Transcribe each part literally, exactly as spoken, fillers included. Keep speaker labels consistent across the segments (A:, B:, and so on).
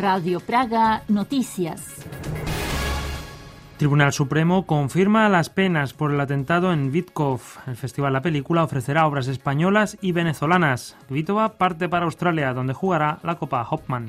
A: Radio Praga Noticias.
B: Tribunal Supremo confirma las penas por el atentado en Vítkov. El Festival La Película ofrecerá obras españolas y venezolanas. Kvitova parte para Australia, donde jugará la Copa Hopman.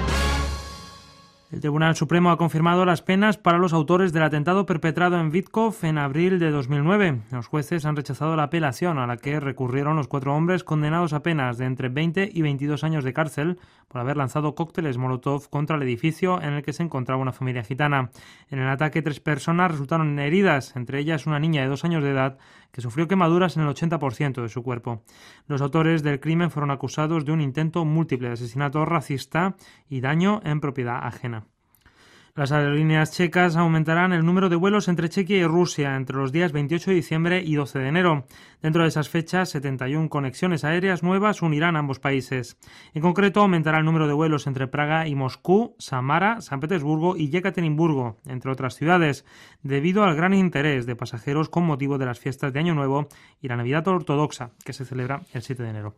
B: El Tribunal Supremo ha confirmado las penas para los autores del atentado perpetrado en Vítkov en abril de dos mil nueve. Los jueces han rechazado la apelación a la que recurrieron los cuatro hombres condenados a penas de entre veinte y veintidós años de cárcel por haber lanzado cócteles Molotov contra el edificio en el que se encontraba una familia gitana. En el ataque, tres personas resultaron heridas, entre ellas una niña de dos años de edad que sufrió quemaduras en el ochenta por ciento de su cuerpo. Los autores del crimen fueron acusados de un intento múltiple de asesinato racista y daño en propiedad ajena. Las aerolíneas checas aumentarán el número de vuelos entre Chequia y Rusia entre los días veintiocho de diciembre y doce de enero. Dentro de esas fechas, setenta y una conexiones aéreas nuevas unirán ambos países. En concreto, aumentará el número de vuelos entre Praga y Moscú, Samara, San Petersburgo y Yekaterinburgo, entre otras ciudades, debido al gran interés de pasajeros con motivo de las fiestas de Año Nuevo y la Navidad Ortodoxa, que se celebra el siete de enero.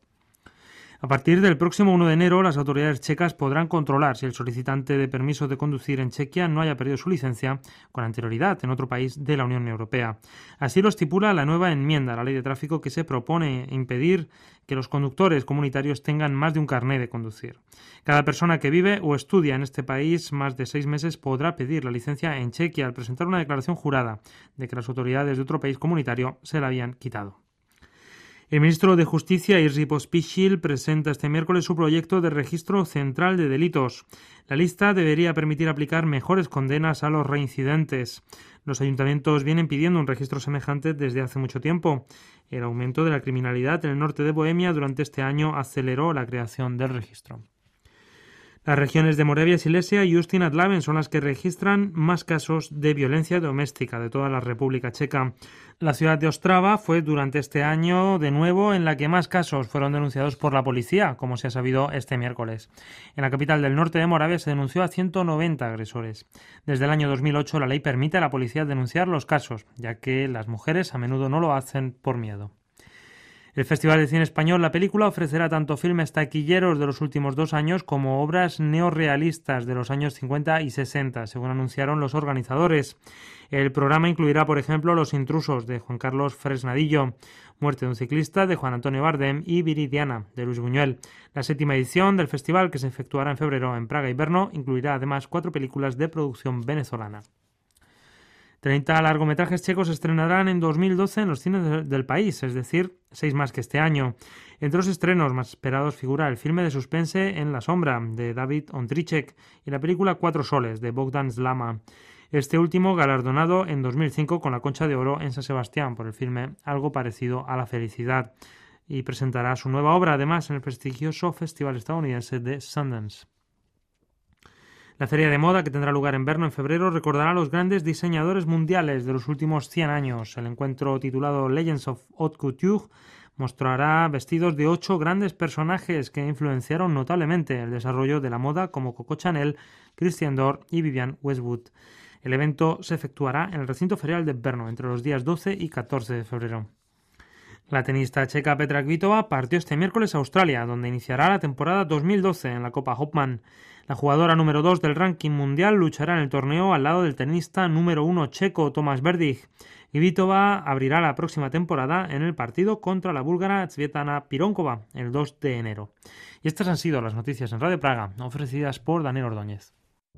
B: A partir del próximo uno de enero, las autoridades checas podrán controlar si el solicitante de permiso de conducir en Chequia no haya perdido su licencia con anterioridad en otro país de la Unión Europea. Así lo estipula la nueva enmienda a la ley de tráfico que se propone impedir que los conductores comunitarios tengan más de un carné de conducir. Cada persona que vive o estudia en este país más de seis meses podrá pedir la licencia en Chequia al presentar una declaración jurada de que las autoridades de otro país comunitario se la habían quitado. El ministro de Justicia, Jerzy Pospíšil, presenta este miércoles su proyecto de registro central de delitos. La lista debería permitir aplicar mejores condenas a los reincidentes. Los ayuntamientos vienen pidiendo un registro semejante desde hace mucho tiempo. El aumento de la criminalidad en el norte de Bohemia durante este año aceleró la creación del registro. Las regiones de Moravia, Silesia y Ústí-nad Labem son las que registran más casos de violencia doméstica de toda la República Checa. La ciudad de Ostrava fue durante este año de nuevo en la que más casos fueron denunciados por la policía, como se ha sabido este miércoles. En la capital del norte de Moravia se denunció a ciento noventa agresores. Desde el año dos mil ocho la ley permite a la policía denunciar los casos, ya que las mujeres a menudo no lo hacen por miedo. El Festival de Cine Español La Película ofrecerá tanto filmes taquilleros de los últimos dos años como obras neorrealistas de los años cincuenta y sesenta, según anunciaron los organizadores. El programa incluirá, por ejemplo, Los intrusos, de Juan Carlos Fresnadillo, Muerte de un ciclista, de Juan Antonio Bardem, y Viridiana, de Luis Buñuel. La séptima edición del festival, que se efectuará en febrero en Praga y Brno, incluirá además cuatro películas de producción venezolana. treinta largometrajes checos se estrenarán en dos mil doce en los cines del país, es decir, seis más que este año. Entre los estrenos más esperados figura el filme de suspense En la sombra, de David Ondříček, y la película Cuatro soles, de Bogdan Slama. Este último galardonado en dos mil cinco con la Concha de Oro en San Sebastián por el filme Algo parecido a la felicidad, y presentará su nueva obra además en el prestigioso festival estadounidense de Sundance. La feria de moda, que tendrá lugar en Brno en febrero, recordará a los grandes diseñadores mundiales de los últimos cien años. El encuentro, titulado Legends of Haute Couture, mostrará vestidos de ocho grandes personajes que influenciaron notablemente el desarrollo de la moda, como Coco Chanel, Christian Dior y Vivienne Westwood. El evento se efectuará en el recinto ferial de Brno entre los días doce y catorce de febrero. La tenista checa Petra Kvitova partió este miércoles a Australia, donde iniciará la temporada dos mil doce en la Copa Hopman. La jugadora número dos del ranking mundial luchará en el torneo al lado del tenista número uno checo Tomáš Berdych. Kvitova abrirá la próxima temporada en el partido contra la búlgara Tsvetlana Pironkova el dos de enero. Y estas han sido las noticias en Radio Praga, ofrecidas por Daniel Ordóñez.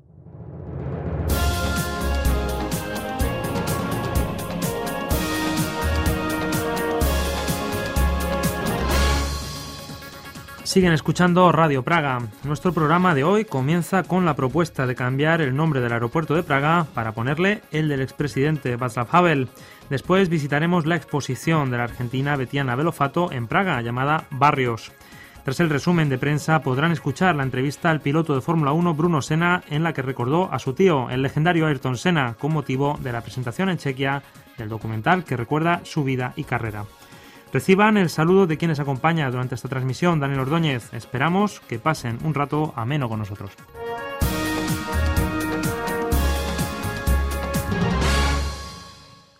B: Siguen escuchando Radio Praga. Nuestro programa de hoy comienza con la propuesta de cambiar el nombre del aeropuerto de Praga para ponerle el del expresidente Václav Havel. Después visitaremos la exposición de la argentina Betiana Belofato en Praga, llamada Barrios. Tras el resumen de prensa podrán escuchar la entrevista al piloto de Fórmula uno Bruno Senna, en la que recordó a su tío, el legendario Ayrton Senna, con motivo de la presentación en Chequia del documental que recuerda su vida y carrera. Reciban el saludo de quienes acompaña durante esta transmisión, Daniel Ordóñez. Esperamos que pasen un rato ameno con nosotros.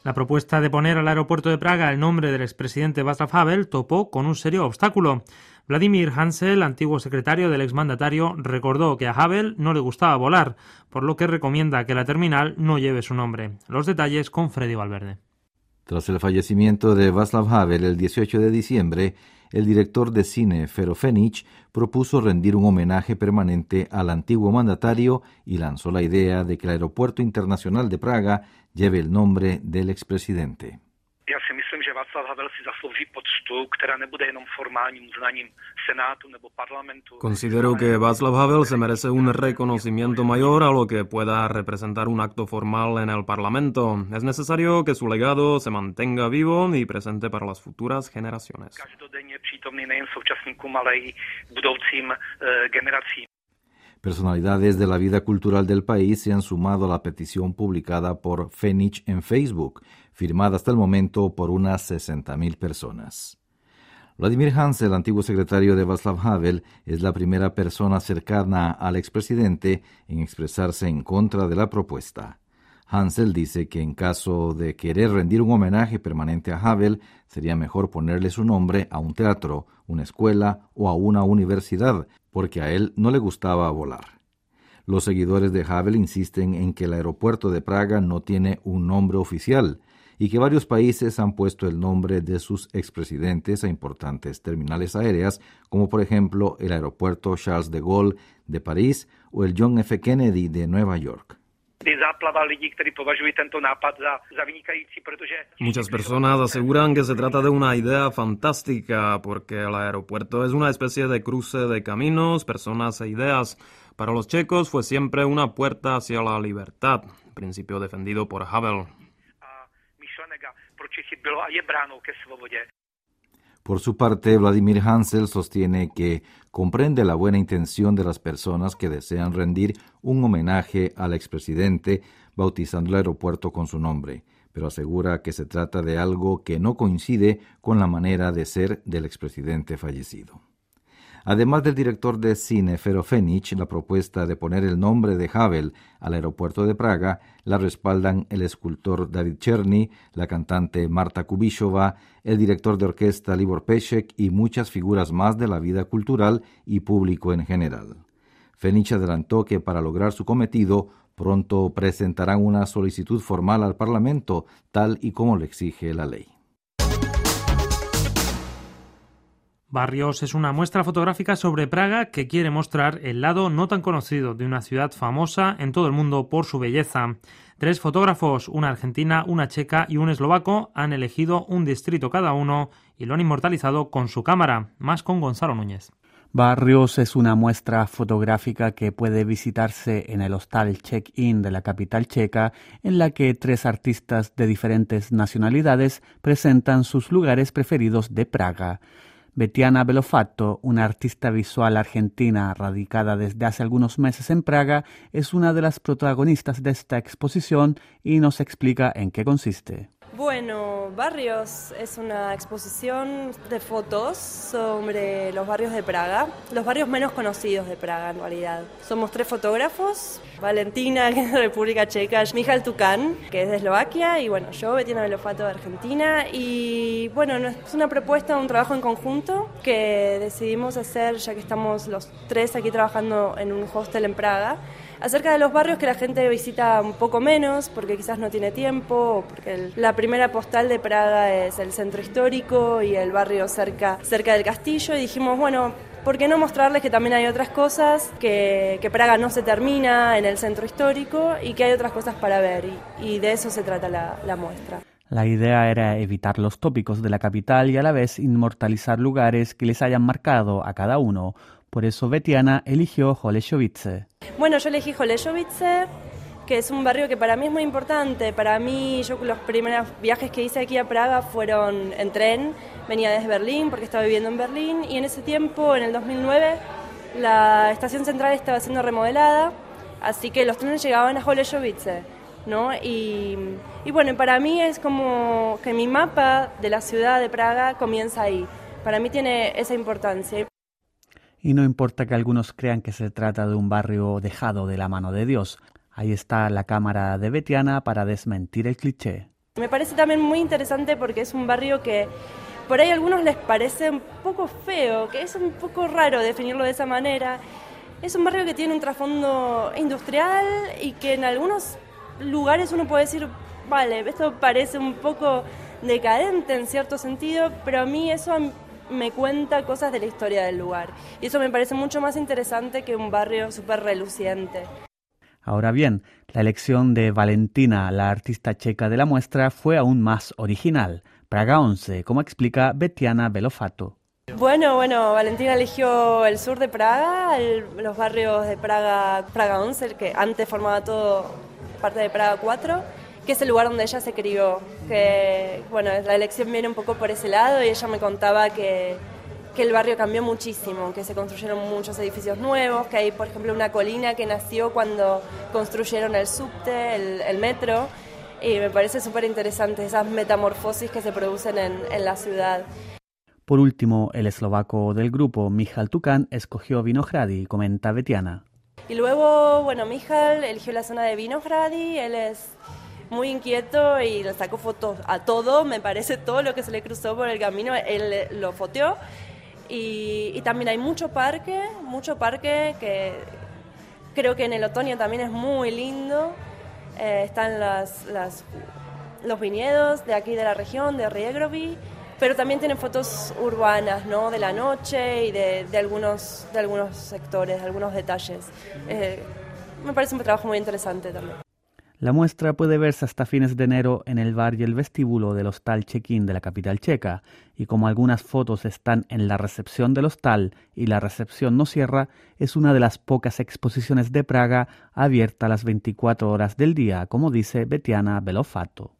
B: La propuesta de poner al aeropuerto de Praga el nombre del expresidente Václav Havel topó con un serio obstáculo. Vladimir Hansel, antiguo secretario del exmandatario, recordó que a Havel no le gustaba volar, por lo que recomienda que la terminal no lleve su nombre. Los detalles con Freddy Valverde.
C: Tras el fallecimiento de Václav Havel el dieciocho de diciembre, el director de cine Fero Fenić propuso rendir un homenaje permanente al antiguo mandatario y lanzó la idea de que el Aeropuerto Internacional de Praga lleve el nombre del expresidente.
D: Já si myslím, že Václav Havel si zaslouží poctu, která nebude jenom formálním uznaním Senátu nebo parlamentu.
E: Considero que Václav Havel se merece un reconocimiento mayor a lo que pueda representar un acto formal en el Parlamento. Es necesario que su legado se mantenga vivo y presente para las futuras generaciones.
D: Každodenně přítomný nejen současníkům, ale i budoucím generacím.
C: Personalidades de la vida cultural del país se han sumado a la petición publicada por Fenić en Facebook, firmada hasta el momento por unas sesenta mil personas. Vladimir Hansel, antiguo secretario de Václav Havel, es la primera persona cercana al expresidente en expresarse en contra de la propuesta. Hansel dice que en caso de querer rendir un homenaje permanente a Havel, sería mejor ponerle su nombre a un teatro, una escuela o a una universidad, porque a él no le gustaba volar. Los seguidores de Havel insisten en que el aeropuerto de Praga no tiene un nombre oficial y que varios países han puesto el nombre de sus expresidentes a importantes terminales aéreas, como por ejemplo el aeropuerto Charles de Gaulle de París o el John F. Kennedy de Nueva York.
E: Muchas personas aseguran que se trata de una idea fantástica porque el aeropuerto es una especie de cruce de caminos, personas e ideas. Para los checos fue siempre una puerta hacia la libertad, principio defendido por Havel.
C: Por su parte, Vladimir Hansel sostiene que comprende la buena intención de las personas que desean rendir un homenaje al expresidente bautizando el aeropuerto con su nombre, pero asegura que se trata de algo que no coincide con la manera de ser del expresidente fallecido. Además del director de cine Fero Fenić, la propuesta de poner el nombre de Havel al aeropuerto de Praga la respaldan el escultor David Černý, la cantante Marta Kubišová, el director de orquesta Libor Pešek y muchas figuras más de la vida cultural y público en general. Fenić adelantó que para lograr su cometido pronto presentarán una solicitud formal al Parlamento, tal y como lo exige la ley.
B: Barrios es una muestra fotográfica sobre Praga que quiere mostrar el lado no tan conocido de una ciudad famosa en todo el mundo por su belleza. Tres fotógrafos, una argentina, una checa y un eslovaco, han elegido un distrito cada uno y lo han inmortalizado con su cámara. Más con Gonzalo Núñez.
F: Barrios es una muestra fotográfica que puede visitarse en el hostal Check-in de la capital checa, en la que tres artistas de diferentes nacionalidades presentan sus lugares preferidos de Praga. Betiana Belofatto, una artista visual argentina radicada desde hace algunos meses en Praga, es una de las protagonistas de esta exposición y nos explica en qué consiste.
G: Bueno, Barrios es una exposición de fotos sobre los barrios de Praga, los barrios menos conocidos de Praga en realidad. Somos tres fotógrafos, Valentina, que es de República Checa, Michal Tukan, que es de Eslovaquia, y bueno, yo, Betiana Belofatto, de Argentina. Y bueno, es una propuesta, un trabajo en conjunto que decidimos hacer, ya que estamos los tres aquí trabajando en un hostel en Praga, acerca de los barrios que la gente visita un poco menos, porque quizás no tiene tiempo, o porque el, la primera postal de Praga es el centro histórico y el barrio cerca, cerca del castillo, y dijimos, bueno, ¿por qué no mostrarles que también hay otras cosas, que, que Praga no se termina en el centro histórico y que hay otras cosas para ver? Y, y de eso se trata la, la muestra.
F: La idea era evitar los tópicos de la capital y a la vez inmortalizar lugares que les hayan marcado a cada uno. Por eso Betiana eligió Holešovice.
G: Bueno, yo elegí Holešovice, que es un barrio que para mí es muy importante. Para mí, yo los primeros viajes que hice aquí a Praga fueron en tren. Venía desde Berlín porque estaba viviendo en Berlín y en ese tiempo, en el dos mil nueve, la estación central estaba siendo remodelada, así que los trenes llegaban a Holešovice, ¿no? Y, y bueno, para mí es como que mi mapa de la ciudad de Praga comienza ahí. Para mí tiene esa importancia.
F: Y no importa que algunos crean que se trata de un barrio dejado de la mano de Dios. Ahí está la cámara de Betiana para desmentir el cliché.
G: Me parece también muy interesante porque es un barrio que por ahí a algunos les parece un poco feo, que es un poco raro definirlo de esa manera. Es un barrio que tiene un trasfondo industrial y que en algunos lugares uno puede decir, vale, esto parece un poco decadente en cierto sentido, pero a mí eso me cuenta cosas de la historia del lugar. Y eso me parece mucho más interesante que un barrio súper reluciente.
F: Ahora bien, la elección de Valentina, la artista checa de la muestra, fue aún más original. Praga once, como explica Betiana Belofato.
G: Bueno, bueno, Valentina eligió el sur de Praga, el, los barrios de Praga, Praga once, que antes formaba todo parte de Praga cuatro, que es el lugar donde ella se crió. Que, bueno, la elección viene un poco por ese lado y ella me contaba que, que el barrio cambió muchísimo, que se construyeron muchos edificios nuevos, que hay, por ejemplo, una colina que nació cuando construyeron el subte, el, el metro, y me parece súper interesante esas metamorfosis que se producen en, en la ciudad.
F: Por último, el eslovaco del grupo, Michal Tukan, escogió Vinohrady, comenta Betiana.
G: Y luego, bueno, Michal eligió la zona de Vinohrady, él es muy inquieto y le sacó fotos a todo, me parece, todo lo que se le cruzó por el camino, él lo foteó. Y, y también hay mucho parque, mucho parque que creo que en el otoño también es muy lindo. Eh, están las, las, los viñedos de aquí de la región, de Riegrovi, pero también tienen fotos urbanas, ¿no? De la noche y de, de, algunos, de algunos sectores, de algunos detalles. Eh, me parece un trabajo muy interesante también.
F: La muestra puede verse hasta fines de enero en el bar y el vestíbulo del Hostal Check-in de la capital checa, y como algunas fotos están en la recepción del hostal y la recepción no cierra, es una de las pocas exposiciones de Praga abierta las veinticuatro horas del día, como dice Betiana Belofato.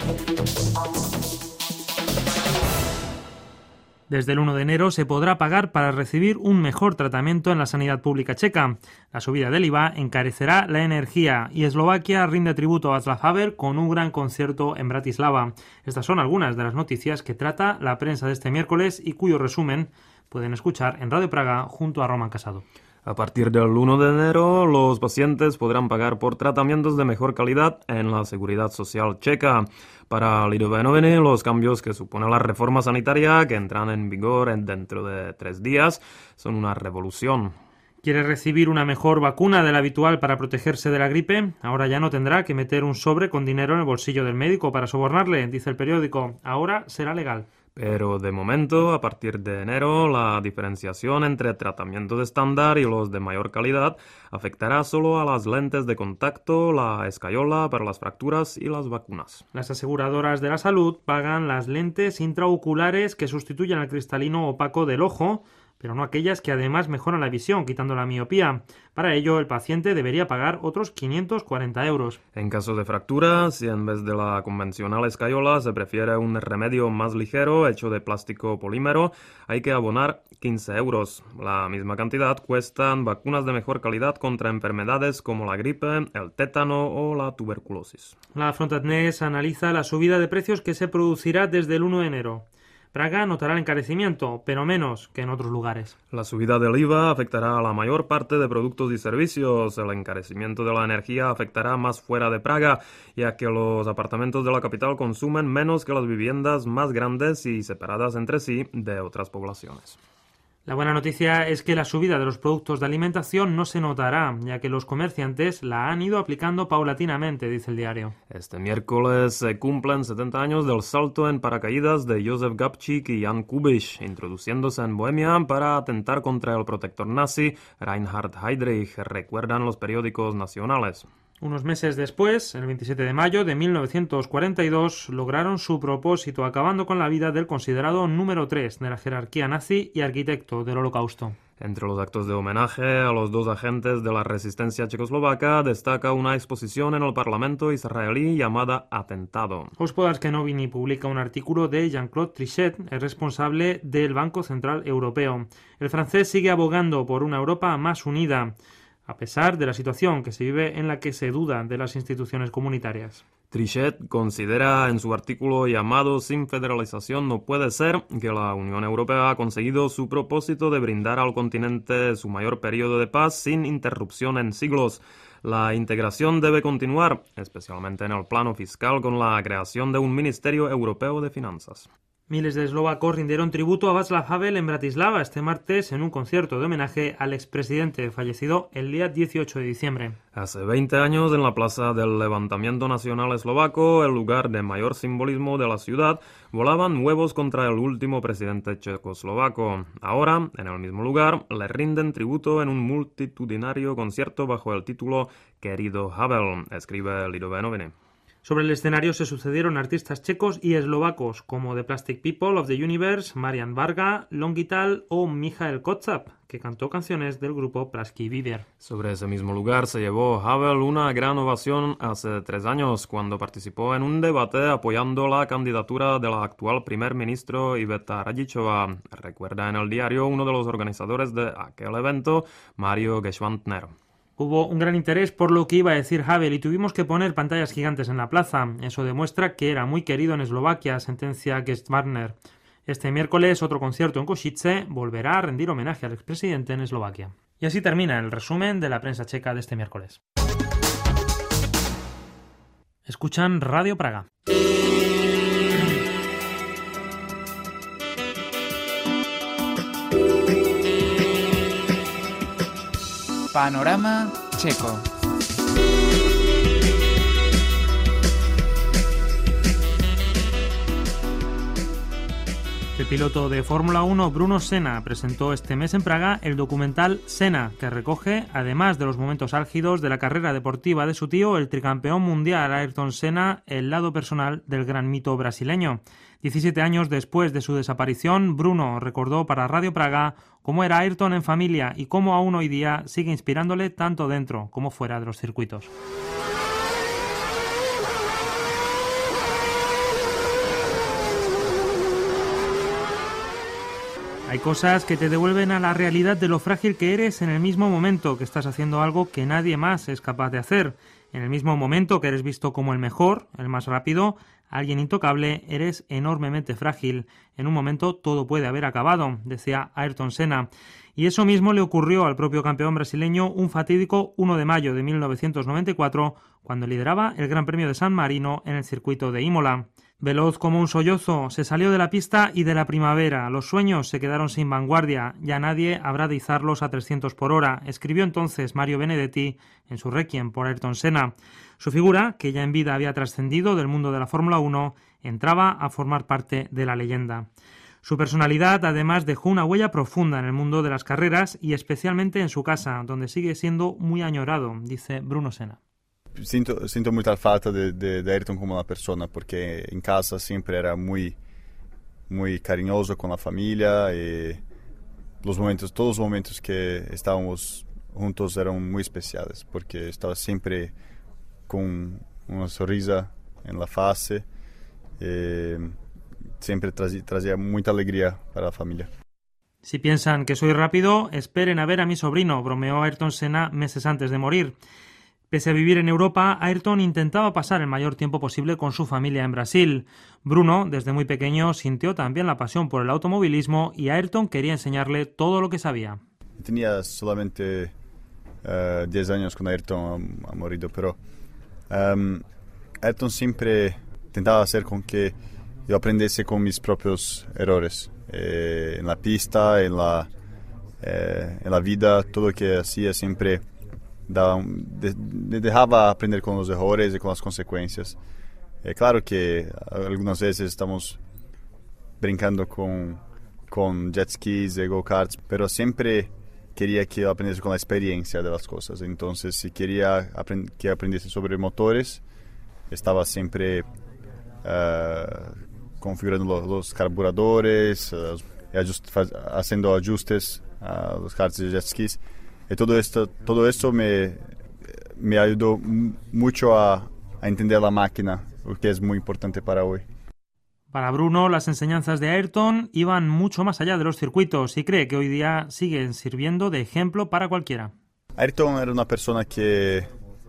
B: Desde el uno de enero se podrá pagar para recibir un mejor tratamiento en la sanidad pública checa. La subida del I V A encarecerá la energía y Eslovaquia rinde tributo a Václav Havel con un gran concierto en Bratislava. Estas son algunas de las noticias que trata la prensa de este miércoles y cuyo resumen pueden escuchar en Radio Praga junto a Roman Casado.
E: A partir del uno de enero, los pacientes podrán pagar por tratamientos de mejor calidad en la Seguridad Social checa. Para Lidové noviny, los cambios que supone la reforma sanitaria, que entran en vigor dentro de tres días, son una revolución.
B: ¿Quiere recibir una mejor vacuna de la habitual para protegerse de la gripe? Ahora ya no tendrá que meter un sobre con dinero en el bolsillo del médico para sobornarle, dice el periódico. Ahora será legal.
E: Pero de momento, a partir de enero, la diferenciación entre tratamientos estándar y los de mayor calidad afectará solo a las lentes de contacto, la escayola para las fracturas y las vacunas.
B: Las aseguradoras de la salud pagan las lentes intraoculares que sustituyen al cristalino opaco del ojo, pero no aquellas que además mejoran la visión, quitando la miopía. Para ello, el paciente debería pagar otros quinientos cuarenta euros.
E: En caso de fractura, si en vez de la convencional escayola se prefiere un remedio más ligero hecho de plástico polímero, hay que abonar quince euros. La misma cantidad cuestan vacunas de mejor calidad contra enfermedades como la gripe, el tétano o la tuberculosis.
B: La Frontatnés analiza la subida de precios que se producirá desde el uno de enero. Praga notará el encarecimiento, pero menos que en otros lugares.
E: La subida del I V A afectará a la mayor parte de productos y servicios. El encarecimiento de la energía afectará más fuera de Praga, ya que los apartamentos de la capital consumen menos que las viviendas más grandes y separadas entre sí de otras poblaciones.
B: La buena noticia es que la subida de los productos de alimentación no se notará, ya que los comerciantes la han ido aplicando paulatinamente, dice el diario.
E: Este miércoles se cumplen setenta años del salto en paracaídas de Josef Gabčík y Jan Kubiš, introduciéndose en Bohemia para atentar contra el protector nazi Reinhard Heydrich, recuerdan los periódicos nacionales.
B: Unos meses después, el veintisiete de mayo de mil novecientos cuarenta y dos, lograron su propósito acabando con la vida del considerado número tres de la jerarquía nazi y arquitecto del Holocausto.
E: Entre los actos de homenaje a los dos agentes de la resistencia checoslovaca destaca una exposición en el Parlamento israelí llamada Atentado.
B: Hospodářské publica un artículo de Jean-Claude Trichet, el responsable del Banco Central Europeo. El francés sigue abogando por una Europa más unida, a pesar de la situación que se vive en la que se duda de las instituciones comunitarias.
E: Trichet considera en su artículo llamado Sin federalización no puede ser que la Unión Europea ha conseguido su propósito de brindar al continente su mayor periodo de paz sin interrupción en siglos. La integración debe continuar, especialmente en el plano fiscal, con la creación de un Ministerio Europeo de Finanzas.
B: Miles de eslovacos rindieron tributo a Václav Havel en Bratislava este martes en un concierto de homenaje al expresidente fallecido el día dieciocho de diciembre.
E: Hace veinte años, en la Plaza del Levantamiento Nacional Eslovaco, el lugar de mayor simbolismo de la ciudad, volaban huevos contra el último presidente checoslovaco. Ahora, en el mismo lugar, le rinden tributo en un multitudinario concierto bajo el título Querido Havel, escribe Lidové noviny.
B: Sobre el escenario se sucedieron artistas checos y eslovacos como The Plastic People of the Universe, Marian Varga, Longital o Michael Kotzap, que cantó canciones del grupo Pražský výběr.
E: Sobre ese mismo lugar se llevó Havel una gran ovación hace tres años cuando participó en un debate apoyando la candidatura de la actual primer ministro Iveta Radičová. Recuerda en el diario uno de los organizadores de aquel evento, Mario Geschwantner.
B: Hubo un gran interés por lo que iba a decir Havel y tuvimos que poner pantallas gigantes en la plaza. Eso demuestra que era muy querido en Eslovaquia, sentencia Geschwantner. Este miércoles otro concierto en Košice volverá a rendir homenaje al expresidente en Eslovaquia. Y así termina el resumen de la prensa checa de este miércoles. Escuchan Radio Praga.
H: Panorama checo.
B: El piloto de Fórmula uno Bruno Senna presentó este mes en Praga el documental Senna, que recoge, además de los momentos álgidos de la carrera deportiva de su tío, el tricampeón mundial Ayrton Senna, el lado personal del gran mito brasileño. diecisiete años después de su desaparición, Bruno recordó para Radio Praga cómo era Ayrton en familia y cómo aún hoy día sigue inspirándole tanto dentro como fuera de los circuitos. Hay cosas que te devuelven a la realidad de lo frágil que eres en el mismo momento que estás haciendo algo que nadie más es capaz de hacer. En el mismo momento que eres visto como el mejor, el más rápido, alguien intocable, eres enormemente frágil. En un momento todo puede haber acabado, decía Ayrton Senna. Y eso mismo le ocurrió al propio campeón brasileño un fatídico uno de mayo de mil novecientos noventa y cuatro, cuando lideraba el Gran Premio de San Marino en el circuito de Imola. Veloz como un sollozo, se salió de la pista y de la primavera. Los sueños se quedaron sin vanguardia. Ya nadie habrá de izarlos a trescientos por hora, escribió entonces Mario Benedetti en su Requiem por Ayrton Senna. Su figura, que ya en vida había trascendido del mundo de la Fórmula uno, entraba a formar parte de la leyenda. Su personalidad, además, dejó una huella profunda en el mundo de las carreras y especialmente en su casa, donde sigue siendo muy añorado, dice Bruno Senna.
I: Sinto, sinto muita falta de, de, de Ayrton como una persona, porque en casa siempre era muy, muy cariñoso con la familia y los momentos, todos los momentos que estábamos juntos eran muy especiales, porque estaba siempre con una sonrisa en la fase y siempre trazía, trazía mucha alegría para la familia.
B: Si piensan que soy rápido, esperen a ver a mi sobrino, bromeó Ayrton Senna meses antes de morir. Pese a vivir en Europa, Ayrton intentaba pasar el mayor tiempo posible con su familia en Brasil. Bruno, desde muy pequeño, sintió también la pasión por el automovilismo y Ayrton quería enseñarle todo lo que sabía.
I: Tenía solamente uh, diez años cuando Ayrton ha, ha morido, pero um, Ayrton siempre intentaba hacer con que yo aprendiese con mis propios errores. Eh, en la pista, en la, eh, en la vida, todo lo que hacía siempre daba, de, de dejaba aprender con los errores y con las consecuencias. Eh, claro que algunas veces estamos brincando con, con jet skis y go-karts, pero siempre quería que yo aprendiese con la experiencia de las cosas. Entonces, si quería aprend- que aprendiese sobre motores, estaba siempre uh, configurando los, los carburadores, uh, ajust- faz- haciendo ajustes a los karts y jet skis. Y todo esto, todo esto me, me ayudó m- mucho a, a entender la máquina, lo que es muy importante para hoy.
B: Para Bruno, las enseñanzas de Ayrton iban mucho más allá de los circuitos y cree que hoy día siguen sirviendo de ejemplo para cualquiera.
I: Ayrton era una persona que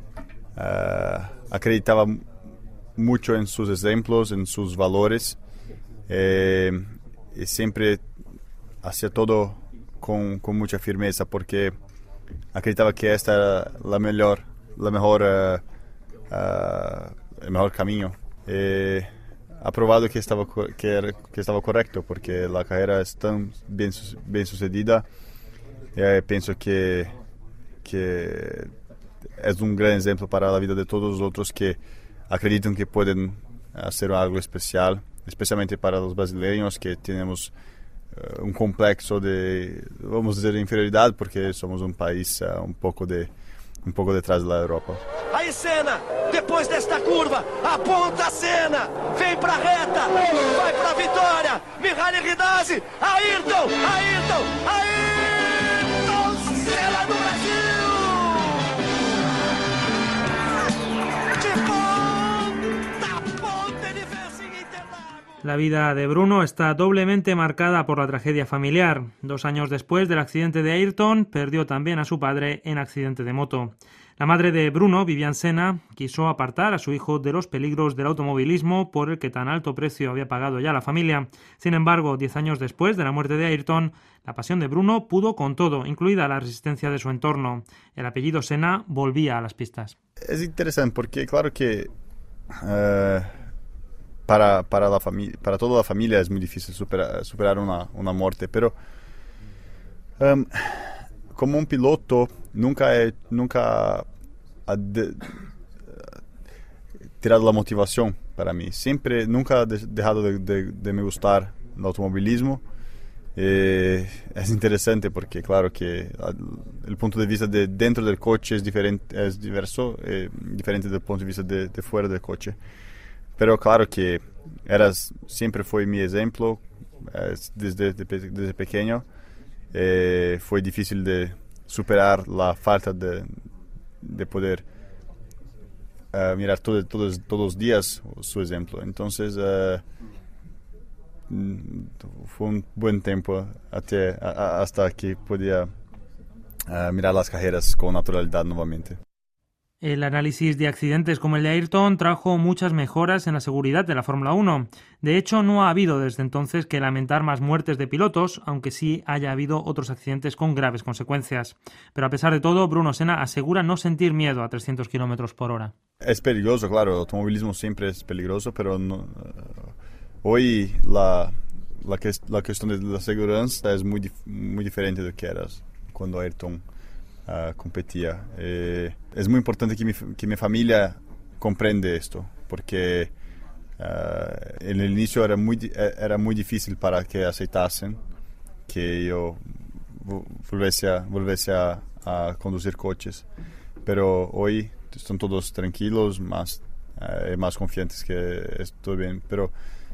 I: uh, acreditaba mucho en sus ejemplos, en sus valores, eh, y siempre hacía todo con, con mucha firmeza porque acreditaba que esta era la mejor la mejor, uh, uh, el mejor camino. Eh, ha probado que estaba, que, era, que estaba correcto, porque la carrera es tan bien, bien sucedida. Eh, pienso que, que es un gran ejemplo para la vida de todos los otros que acreditan que pueden hacer algo especial, especialmente para los brasileños que tenemos uh, un complexo de, vamos a decir, inferioridad, porque somos un país uh, un poco de um pouco detrás da Europa.
H: Aí Senna, depois desta curva, aponta a Senna, vem pra reta, vai pra vitória, Mihaly Ridazzi, Ayrton, Ayrton, Ayrton Senna do Brasil! De ponta a ponta ele vence em Interlagos.
B: La vida de Bruno está doblemente marcada por la tragedia familiar. Dos años después del accidente de Ayrton, perdió también a su padre en accidente de moto. La madre de Bruno, Viviane Senna, quiso apartar a su hijo de los peligros del automovilismo por el que tan alto precio había pagado ya la familia. Sin embargo, diez años después de la muerte de Ayrton, la pasión de Bruno pudo con todo, incluida la resistencia de su entorno. El apellido Senna volvía a las pistas.
I: Es interesante porque, claro que uh, para, para, la familia, para toda la familia es muy difícil superar, superar una, una muerte, pero um, como un piloto nunca he nunca ha de, tirado la motivación para mí. Siempre, nunca he de, dejado de, de, de me gustar el automovilismo. Eh, es interesante porque, claro, que el punto de vista de dentro del coche es diferente, es diverso, eh, diferente del punto de vista de, de fuera del coche. Pero claro que eras, siempre fue mi ejemplo eh, desde, de, desde pequeño. Eh, fue difícil de superar la falta de, de poder uh, mirar todo, todos, todos los días su ejemplo. Entonces uh, fue un buen tiempo hasta, hasta que podía uh, mirar las carreras con naturalidad nuevamente.
B: El análisis de accidentes como el de Ayrton trajo muchas mejoras en la seguridad de la Fórmula uno. De hecho, no ha habido desde entonces que lamentar más muertes de pilotos, aunque sí haya habido otros accidentes con graves consecuencias. Pero a pesar de todo, Bruno Senna asegura no sentir miedo a trescientos kilómetros por hora.
I: Es peligroso, claro, el automovilismo siempre es peligroso, pero no, uh, hoy la, la, que, la cuestión de la seguridad es muy, muy diferente de lo que era cuando Ayrton Uh, competía. Eh, es muy importante que mi, que mi familia comprende esto, porque uh, en el inicio era muy, era muy difícil para que aceptasen que yo volviese a, volviese a, a conducir coches. Pero hoy están todos tranquilos, más, uh, más confiantes que estoy bien. Pero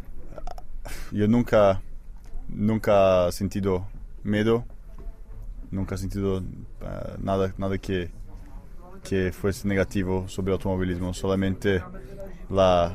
I: uh, yo nunca, nunca he sentido miedo. Nunca he sentido uh, nada, nada que, que fuese negativo sobre el automovilismo, solamente la,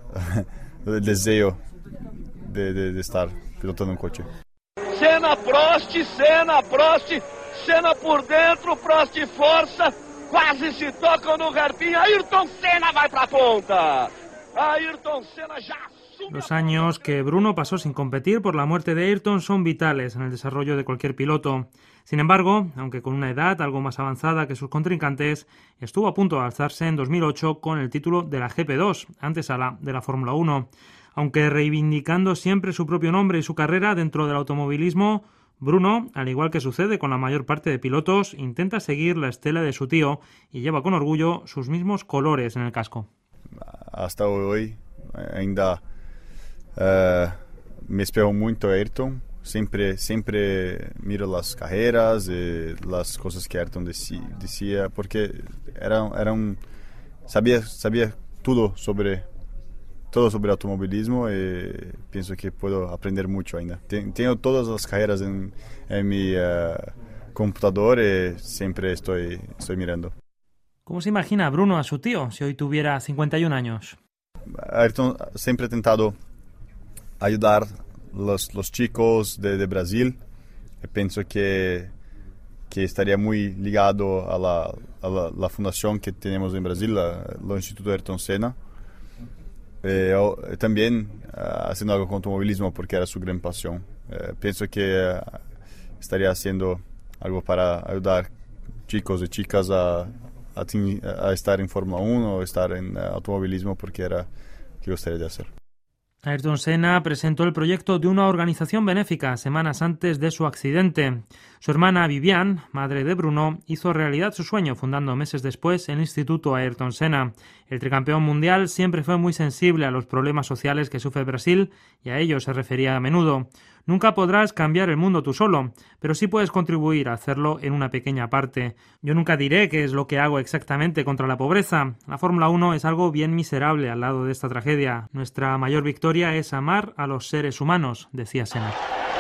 I: el deseo de, de, de estar pilotando un coche.
H: Senna, Prost, Senna, Prost, Senna por dentro, Prost força, quase se tocam no garpinho, Ayrton Senna vai pra ponta, Ayrton Senna já.
B: Los años que Bruno pasó sin competir por la muerte de Ayrton son vitales en el desarrollo de cualquier piloto. Sin embargo, aunque con una edad algo más avanzada que sus contrincantes, estuvo a punto de alzarse en dos mil ocho con el título de la G P dos, antesala de la Fórmula uno. Aunque reivindicando siempre su propio nombre y su carrera dentro del automovilismo, Bruno, al igual que sucede con la mayor parte de pilotos, intenta seguir la estela de su tío y lleva con orgullo sus mismos colores en el casco.
I: Hasta hoy, ainda uh, me espejo mucho a Ayrton. Siempre, siempre miro las carreras, eh, las cosas que Ayrton decía, porque era, era un, sabía, sabía todo sobre, todo sobre automovilismo y pienso que puedo aprender mucho ainda. Tengo todas las carreras en, en mi uh, computador y siempre estoy, estoy mirando.
B: ¿Cómo se imagina Bruno a su tío si hoy tuviera cincuenta y un años?
I: Ayrton siempre ha intentado ayudar Los, los chicos de, de Brasil. Pienso que, que estaría muy ligado a la, a la, la fundación que tenemos en Brasil, la, el Instituto Ayrton Senna. Eh, también uh, haciendo algo con automovilismo porque era su gran pasión. Eh, pienso que uh, estaría haciendo algo para ayudar chicos y chicas a, a, a estar en Fórmula uno o estar en uh, automovilismo porque era lo que gustaría de hacer.
B: Ayrton Senna presentó el proyecto de una organización benéfica semanas antes de su accidente. Su hermana Viviane, madre de Bruno, hizo realidad su sueño fundando meses después el Instituto Ayrton Senna. El tricampeón mundial siempre fue muy sensible a los problemas sociales que sufre Brasil y a ello se refería a menudo. Nunca podrás cambiar el mundo tú solo, pero sí puedes contribuir a hacerlo en una pequeña parte. Yo nunca diré qué es lo que hago exactamente contra la pobreza. La Fórmula uno es algo bien miserable al lado de esta tragedia. Nuestra mayor victoria es amar a los seres humanos, decía Senna.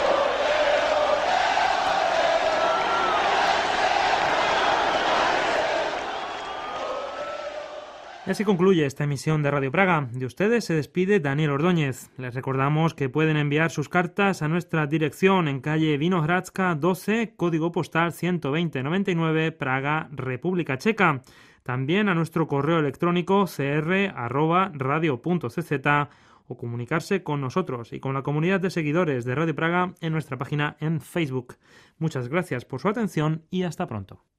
B: Y así concluye esta emisión de Radio Praga. De ustedes se despide Daniel Ordóñez. Les recordamos que pueden enviar sus cartas a nuestra dirección en calle Vinohradska doce, código postal ciento veinte noventa y nueve, Praga, República Checa. También a nuestro correo electrónico cr arroba radio punto c z o comunicarse con nosotros y con la comunidad de seguidores de Radio Praga en nuestra página en Facebook. Muchas gracias por su atención y hasta pronto.